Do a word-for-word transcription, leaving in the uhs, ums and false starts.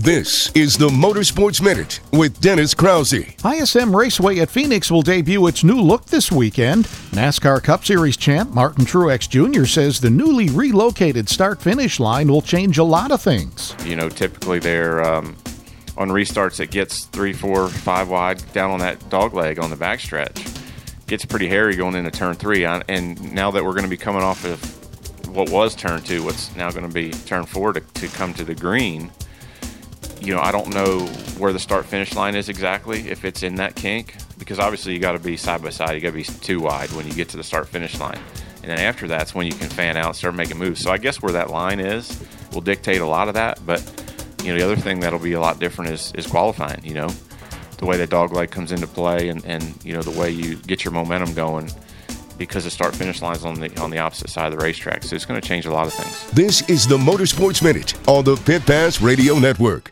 This is the Motorsports Minute with Dennis Krause. I S M Raceway at Phoenix will debut its new look this weekend. NASCAR Cup Series champ Martin Truex Junior says the newly relocated start-finish line will change a lot of things. You know, typically they're um, on restarts it gets three, four, five wide down on that dog leg on the backstretch. Gets pretty hairy going into turn three, and now that we're going to be coming off of what was turn two, what's now going to be turn four to, to come to the green, you know, I don't know where the start-finish line is exactly, if it's in that kink, because obviously you got to be side by side. You got to be too wide when you get to the start-finish line, and then after that's when you can fan out and start making moves. So I guess where that line is will dictate a lot of that. But you know, the other thing that'll be a lot different is is qualifying. You know, the way that dog leg comes into play, and and you know the way you get your momentum going, because the start-finish line's on the on the opposite side of the racetrack. So it's going to change a lot of things. This is the Motorsports Minute on the Pit Pass Radio Network.